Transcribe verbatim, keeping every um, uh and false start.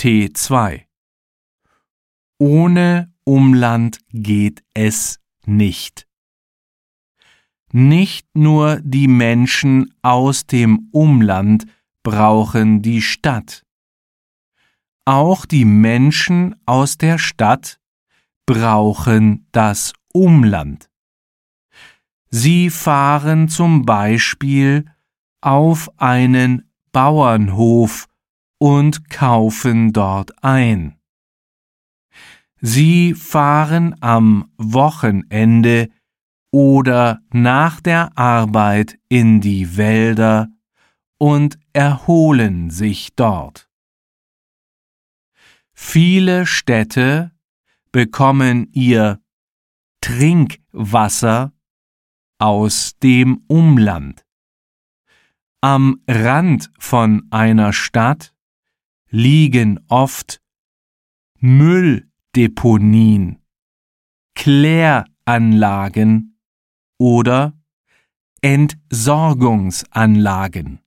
T zwei. Ohne Umland geht es nicht. Nicht nur die Menschen aus dem Umland brauchen die Stadt. Auch die Menschen aus der Stadt brauchen das Umland. Sie fahren zum Beispiel auf einen Bauernhof und kaufen dort ein. Sie fahren am Wochenende oder nach der Arbeit in die Wälder und erholen sich dort. Viele Städte bekommen ihr Trinkwasser aus dem Umland. Am Rand von einer Stadt liegen oft Mülldeponien, Kläranlagen oder Entsorgungsanlagen.